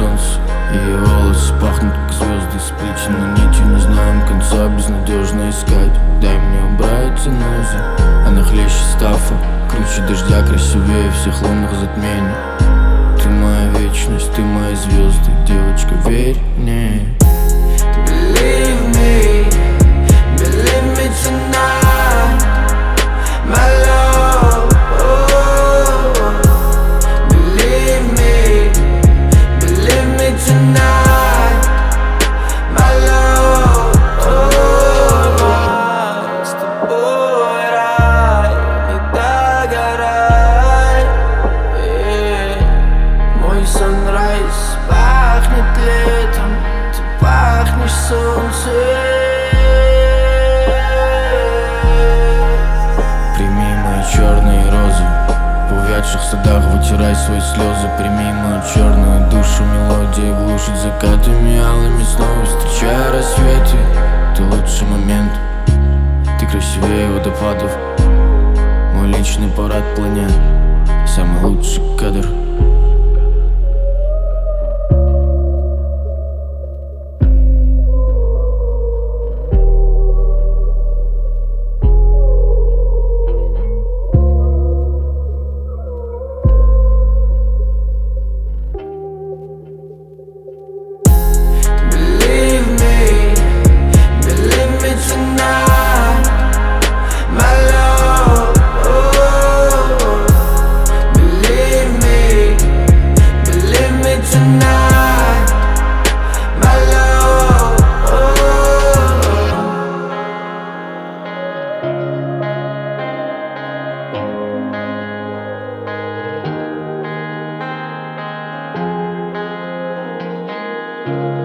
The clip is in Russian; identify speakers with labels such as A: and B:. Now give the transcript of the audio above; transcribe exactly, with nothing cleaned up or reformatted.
A: солнце. Ее волосы пахнут как звезды, сплетены нитью, не знаем конца, безнадежно искать. Дай мне убрать занозы, она хлеще стафа, круче дождя, красивее всех лунных затмений. Ты моя вечность, ты мои звезды, девочка, верь мне.
B: Believe me, believe me tonight, my love. Oh, believe me, believe me tonight, my love. Oh, с тобой рай, не догорай. Yeah. Мой sunrise пахнет летом, ты пахнешь солнцем.
A: Прими мои черные розы, в увядших садах вытирай свои слезы. Прими мою черную душу, мелодия глушит закатами алыми, снова встречая рассветы. Ты лучший момент, ты красивее водопадов, мой личный парад планет, самый лучший кадр.
B: Thank